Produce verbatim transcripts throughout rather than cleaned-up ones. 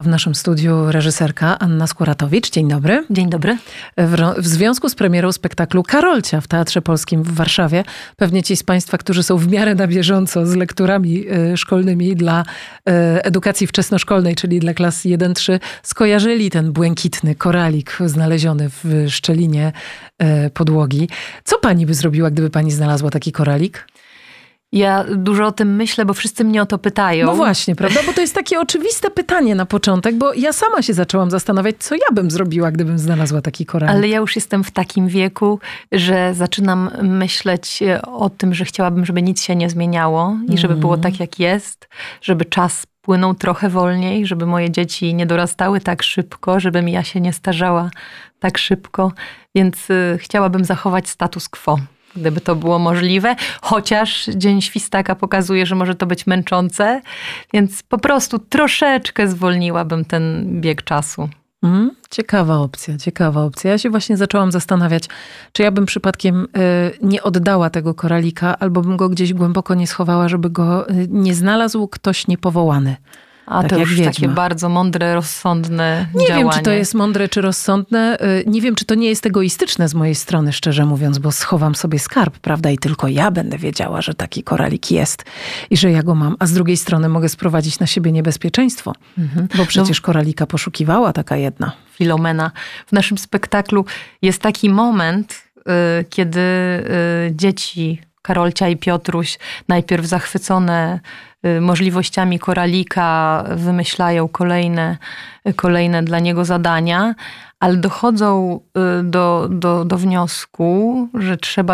W naszym studiu reżyserka Anna Skóratowicz. Dzień dobry. Dzień dobry. W, w związku z premierą spektaklu Karolcia w Teatrze Polskim w Warszawie, pewnie ci z Państwa, którzy są w miarę na bieżąco z lekturami y, szkolnymi dla y, edukacji wczesnoszkolnej, czyli dla klas jeden trzy, skojarzyli ten błękitny koralik znaleziony w szczelinie y, podłogi. Co pani by zrobiła, gdyby pani znalazła taki koralik? Ja dużo o tym myślę, bo wszyscy mnie o to pytają. No właśnie, prawda? Bo to jest takie oczywiste pytanie na początek, bo ja sama się zaczęłam zastanawiać, co ja bym zrobiła, gdybym znalazła taki koralik. Ale ja już jestem w takim wieku, że zaczynam myśleć o tym, że chciałabym, żeby nic się nie zmieniało i żeby było tak, jak jest, żeby czas płynął trochę wolniej, żeby moje dzieci nie dorastały tak szybko, żebym ja się nie starzała tak szybko, więc y, chciałabym zachować status quo. Gdyby to było możliwe, chociaż Dzień Świstaka pokazuje, że może to być męczące, więc po prostu troszeczkę zwolniłabym ten bieg czasu. Mm, ciekawa opcja, ciekawa opcja. Ja się właśnie zaczęłam zastanawiać, czy ja bym przypadkiem y, nie oddała tego koralika, albo bym go gdzieś głęboko nie schowała, żeby go y, nie znalazł ktoś niepowołany. A tak to jak już wiedźma. Takie bardzo mądre, rozsądne Nie działanie. wiem, czy to jest mądre, czy rozsądne. Nie wiem, czy to nie jest egoistyczne z mojej strony, szczerze mówiąc, bo schowam sobie skarb, prawda? I tylko ja będę wiedziała, że taki koralik jest i że ja go mam. A z drugiej strony mogę sprowadzić na siebie niebezpieczeństwo, mhm. bo przecież no, koralika poszukiwała taka jedna. Filomena. W naszym spektaklu jest taki moment, y, kiedy y, dzieci Karolcia i Piotruś, najpierw zachwycone możliwościami koralika, wymyślają kolejne, kolejne dla niego zadania, ale dochodzą do, do, do wniosku, że trzeba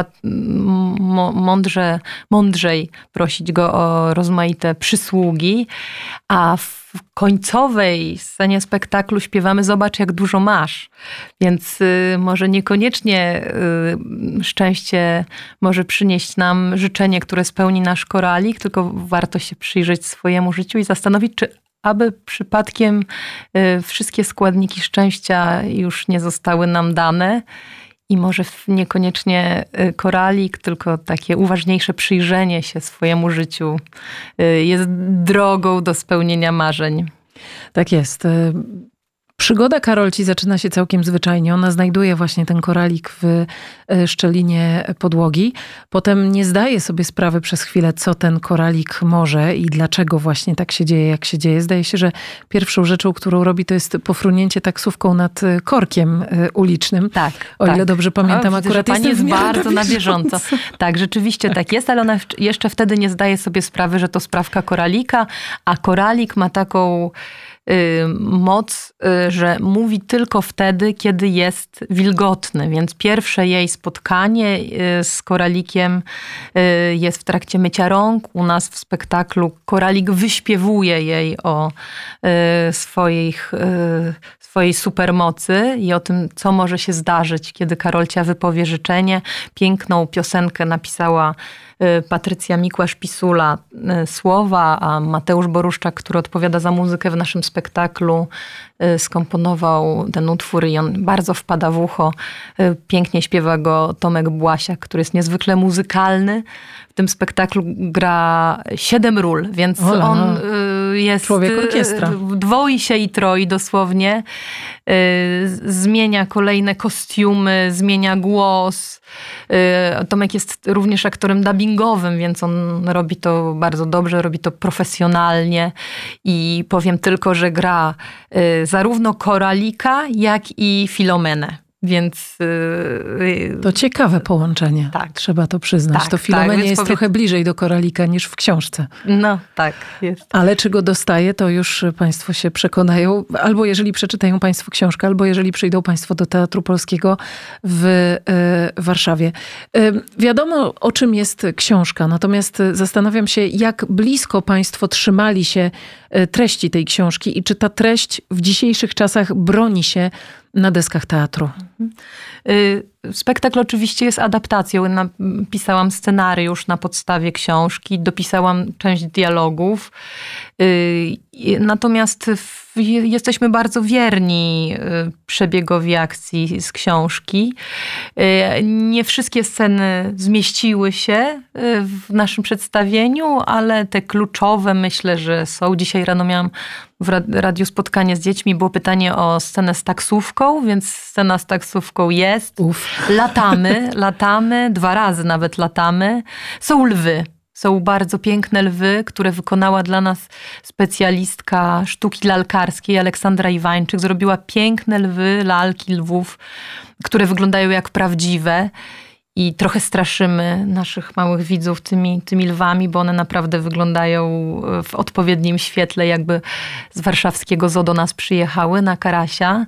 mądrze, mądrzej prosić go o rozmaite przysługi, a w końcowej scenie spektaklu śpiewamy "Zobacz, jak dużo masz". Więc y, może niekoniecznie y, szczęście może przynieść nam życzenie, które spełni nasz koralik, tylko warto się przyjrzeć swojemu życiu i zastanowić, czy aby przypadkiem y, wszystkie składniki szczęścia już nie zostały nam dane. I może niekoniecznie koralik, tylko takie uważniejsze przyjrzenie się swojemu życiu jest drogą do spełnienia marzeń. Tak jest. Przygoda Karolci zaczyna się całkiem zwyczajnie. Ona znajduje właśnie ten koralik w szczelinie podłogi. Potem nie zdaje sobie sprawy przez chwilę, co ten koralik może i dlaczego właśnie tak się dzieje, jak się dzieje. Zdaje się, że pierwszą rzeczą, którą robi, to jest pofrunięcie taksówką nad korkiem ulicznym. Tak. O ile tak. dobrze pamiętam, o, akurat pani jest bardzo na bieżąco. bieżąco. Tak, rzeczywiście tak jest, ale ona jeszcze wtedy nie zdaje sobie sprawy, że to sprawka koralika, a koralik ma taką moc, że mówi tylko wtedy, kiedy jest wilgotny. Więc pierwsze jej spotkanie z koralikiem jest w trakcie mycia rąk. U nas w spektaklu koralik wyśpiewuje jej o swoich, swojej supermocy i o tym, co może się zdarzyć, kiedy Karolcia wypowie życzenie. Piękną piosenkę napisała Patrycja Mikłasz-Pisula słowa, a Mateusz Boruszczak, który odpowiada za muzykę w naszym spektaklu, skomponował ten utwór i on bardzo wpada w ucho. Pięknie śpiewa go Tomek Błasiak, który jest niezwykle muzykalny. W tym spektaklu gra siedem ról, więc Ola, on jest... Człowiek orkiestra. Dwoi się i troi dosłownie. Zmienia kolejne kostiumy, zmienia głos. Tomek jest również aktorem dubbingowym, więc on robi to bardzo dobrze, robi to profesjonalnie i powiem tylko, że gra zarówno koralika, jak i Filomenę. Więc yy, to ciekawe połączenie, tak. Trzeba to przyznać. Tak, to Filomenie tak, jest powie... trochę bliżej do koralika niż w książce. No tak, jest. Ale czy go dostaje, to już Państwo się przekonają. Albo jeżeli przeczytają Państwo książkę, albo jeżeli przyjdą Państwo do Teatru Polskiego w y, Warszawie. Y, wiadomo, o czym jest książka, natomiast zastanawiam się, jak blisko Państwo trzymali się treści tej książki i czy ta treść w dzisiejszych czasach broni się na deskach teatru. Spektakl oczywiście jest adaptacją. Napisałam scenariusz na podstawie książki, dopisałam część dialogów. Natomiast jesteśmy bardzo wierni przebiegowi akcji z książki. Nie wszystkie sceny zmieściły się w naszym przedstawieniu, ale te kluczowe myślę, że są. Dzisiaj rano miałam w radiu spotkanie z dziećmi, było pytanie o scenę z taksówką, więc scena z taksówką jest. Uf. Latamy, latamy, dwa razy nawet latamy. Są lwy. Są bardzo piękne lwy, które wykonała dla nas specjalistka sztuki lalkarskiej Aleksandra Iwańczyk. Zrobiła piękne lwy, lalki lwów, które wyglądają jak prawdziwe. I trochę straszymy naszych małych widzów tymi, tymi lwami, bo one naprawdę wyglądają w odpowiednim świetle, jakby z warszawskiego zoo do nas przyjechały na Karasia.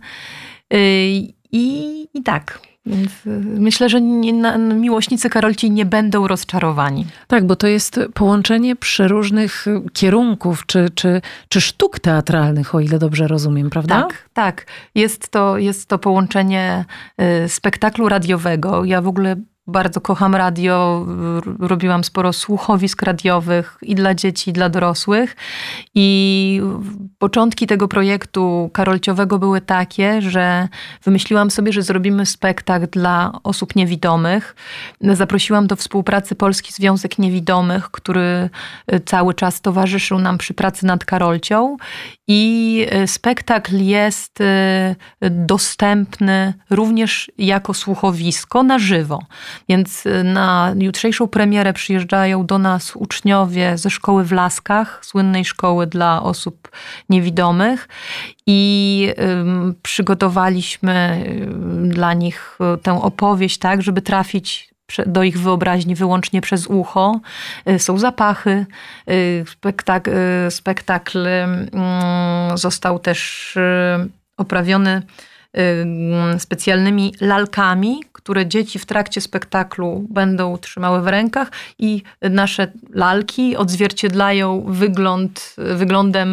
I, i tak. Więc myślę, że nie, na, miłośnicy Karolci nie będą rozczarowani. Tak, bo to jest połączenie przeróżnych kierunków, czy, czy, czy sztuk teatralnych, o ile dobrze rozumiem, prawda? Tak, tak. Jest to, jest to połączenie spektaklu radiowego. Ja w ogóle bardzo kocham radio, robiłam sporo słuchowisk radiowych i dla dzieci, i dla dorosłych. I początki tego projektu karolciowego były takie, że wymyśliłam sobie, że zrobimy spektakl dla osób niewidomych. Zaprosiłam do współpracy Polski Związek Niewidomych, który cały czas towarzyszył nam przy pracy nad Karolcią. I spektakl jest dostępny również jako słuchowisko na żywo. Więc na jutrzejszą premierę przyjeżdżają do nas uczniowie ze szkoły w Laskach, słynnej szkoły dla osób niewidomych. I y, przygotowaliśmy dla nich tę opowieść tak, żeby trafić do ich wyobraźni wyłącznie przez ucho. Są zapachy. Spektakl, spektakl został też oprawiony specjalnymi lalkami, które dzieci w trakcie spektaklu będą trzymały w rękach i nasze lalki odzwierciedlają wygląd, wyglądem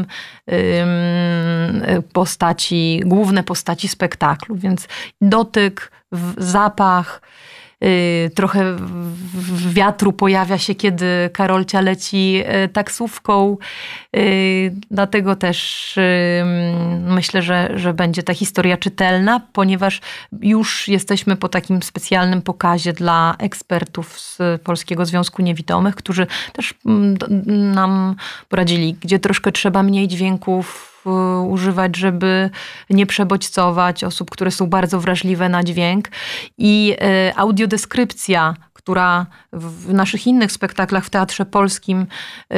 postaci, główne postaci spektaklu. Więc dotyk, zapach, trochę wiatru pojawia się, kiedy Karolcia leci taksówką. Dlatego też myślę, że, że będzie ta historia czytelna, ponieważ już jesteśmy po takim specjalnym pokazie dla ekspertów z Polskiego Związku Niewidomych, którzy też nam poradzili, gdzie troszkę trzeba mniej dźwięków używać, żeby nie przebodźcować osób, które są bardzo wrażliwe na dźwięk. I audiodeskrypcja, która w naszych innych spektaklach w Teatrze Polskim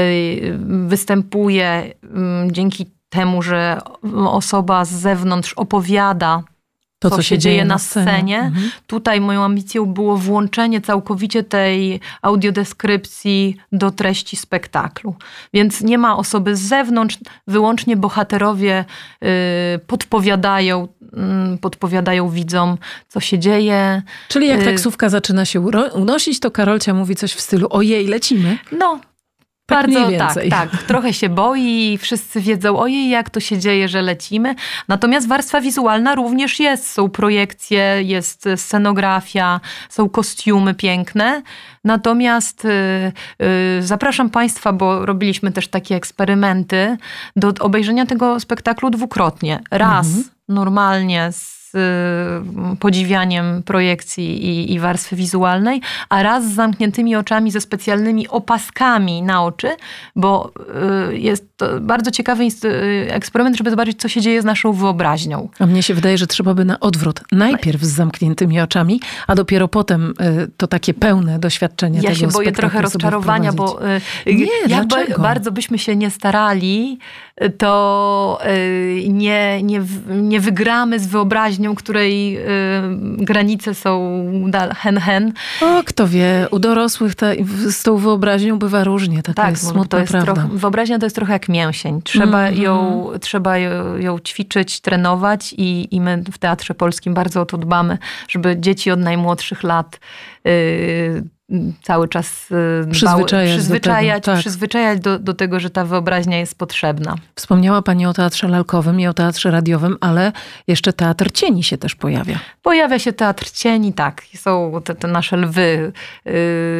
występuje dzięki temu, że osoba z zewnątrz opowiada to, co, co się dzieje na scenie. scenie. Mhm. Tutaj moją ambicją było włączenie całkowicie tej audiodeskrypcji do treści spektaklu. Więc nie ma osoby z zewnątrz, wyłącznie bohaterowie y, podpowiadają, y, podpowiadają widzom, co się dzieje. Czyli jak taksówka zaczyna się unosić, to Karolcia mówi coś w stylu ojej, lecimy? No. Tak bardzo tak, tak. Trochę się boi, wszyscy wiedzą, ojej, jak to się dzieje, że lecimy. Natomiast warstwa wizualna również jest. Są projekcje, jest scenografia, są kostiumy piękne. Natomiast y, y, zapraszam Państwa, bo robiliśmy też takie eksperymenty, do obejrzenia tego spektaklu dwukrotnie. Raz mhm. normalnie z podziwianiem projekcji i, i warstwy wizualnej, a raz z zamkniętymi oczami, ze specjalnymi opaskami na oczy, bo jest to bardzo ciekawy eksperyment, żeby zobaczyć, co się dzieje z naszą wyobraźnią. A mnie się wydaje, że trzeba by na odwrót. Najpierw z zamkniętymi oczami, a dopiero potem to takie pełne doświadczenie ja tego spektaklu. Ja się boję trochę rozczarowania, bo nie, jak dlaczego? bardzo byśmy się nie starali, to nie, nie, nie wygramy z wyobraźnią, której y, granice są hen-hen. O, kto wie, u dorosłych ta, z tą wyobraźnią bywa różnie. Taka tak, jest smutna to jest prawda. Trochę, wyobraźnia to jest trochę jak mięsień. Trzeba, mm-hmm. ją, trzeba ją, ją ćwiczyć, trenować i, i my w Teatrze Polskim bardzo o to dbamy, żeby dzieci od najmłodszych lat y, cały czas przyzwyczajać, przyzwyczajać, do, tego, tak. przyzwyczajać do, do tego, że ta wyobraźnia jest potrzebna. Wspomniała Pani o teatrze lalkowym i o teatrze radiowym, ale jeszcze teatr cieni się też pojawia. Pojawia się teatr cieni, tak. Są te, te nasze lwy, yy,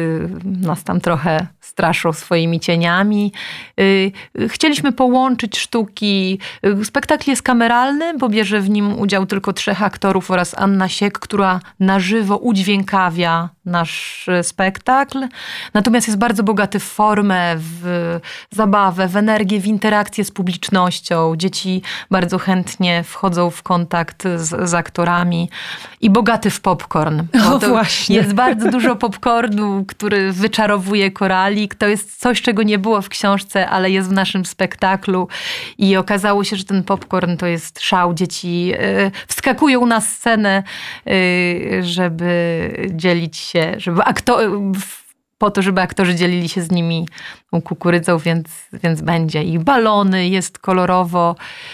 nas tam trochę straszą swoimi cieniami. Yy, chcieliśmy połączyć sztuki. Spektakl jest kameralny, bo bierze w nim udział tylko trzech aktorów oraz Anna Siek, która na żywo udźwiękawia nasz spektakl. Natomiast jest bardzo bogaty w formę, w zabawę, w energię, w interakcję z publicznością. Dzieci bardzo chętnie wchodzą w kontakt z, z aktorami. I bogaty w popcorn. O, właśnie. Jest bardzo dużo popcornu, który wyczarowuje koralik. To jest coś, czego nie było w książce, ale jest w naszym spektaklu. I okazało się, że ten popcorn to jest szał. Dzieci yy, wskakują na scenę, yy, żeby dzielić się żeby aktor, po to, żeby aktorzy dzielili się z nimi kukurydzą, więc, więc będzie. I balony, jest kolorowo.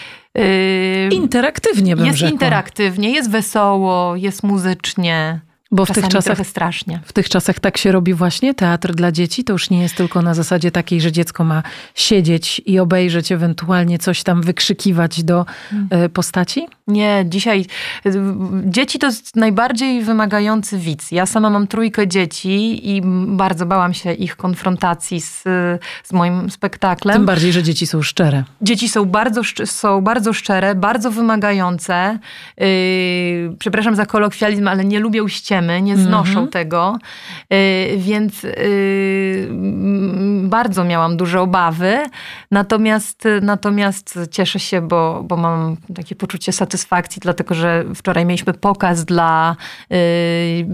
Yy, interaktywnie bym Jest rzekła. interaktywnie, jest wesoło, jest muzycznie. Bo w tych, czasach, trochę strasznie. w tych czasach tak się robi właśnie teatr dla dzieci. To już nie jest tylko na zasadzie takiej, że dziecko ma siedzieć i obejrzeć, ewentualnie coś tam wykrzykiwać do hmm. postaci? Nie, dzisiaj dzieci to jest najbardziej wymagający widz. Ja sama mam trójkę dzieci i bardzo bałam się ich konfrontacji z, z moim spektaklem. Tym bardziej, że dzieci są szczere. Dzieci są bardzo, są bardzo szczere, bardzo wymagające. Yy, przepraszam za kolokwializm, ale nie lubią ściemy, nie znoszą mm-hmm. tego. Yy, więc yy, bardzo miałam duże obawy. Natomiast, natomiast cieszę się, bo, bo mam takie poczucie satysfakcji, dlatego że wczoraj mieliśmy pokaz dla y,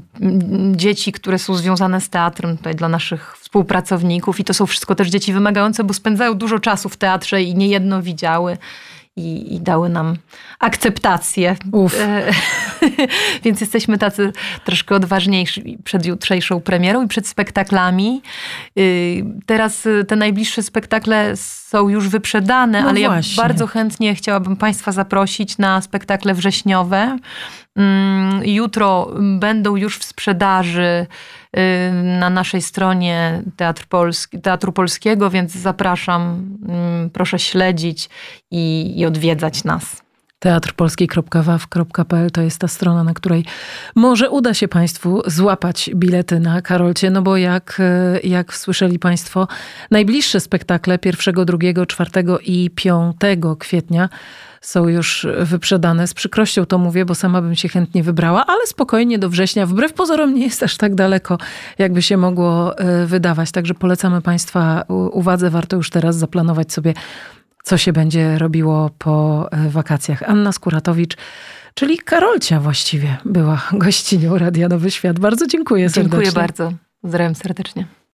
dzieci, które są związane z teatrem, tutaj dla naszych współpracowników i to są wszystko też dzieci wymagające, bo spędzają dużo czasu w teatrze i niejedno widziały. I, i dały nam akceptację. Więc jesteśmy tacy troszkę odważniejsi przed jutrzejszą premierą i przed spektaklami. Teraz te najbliższe spektakle są już wyprzedane, no ale właśnie. Ja bardzo chętnie chciałabym Państwa zaprosić na spektakle wrześniowe. Jutro będą już w sprzedaży na naszej stronie Teatr Polski, Teatru Polskiego, więc zapraszam, proszę śledzić i, i odwiedzać nas. teatr polski kropka waw kropka pe el to jest ta strona, na której może uda się Państwu złapać bilety na Karolcie, no bo jak, jak słyszeli Państwo, najbliższe spektakle pierwszego, drugiego, czwartego i piątego kwietnia są już wyprzedane. Z przykrością to mówię, bo sama bym się chętnie wybrała, ale spokojnie do września. Wbrew pozorom nie jest aż tak daleko, jakby się mogło wydawać. Także polecamy Państwa uwadze. Warto już teraz zaplanować sobie, co się będzie robiło po wakacjach. Anna Skuratowicz, czyli Karolcia właściwie, była gościnią Radia Nowy Świat. Bardzo dziękuję serdecznie. Dziękuję bardzo. Pozdrawiam serdecznie.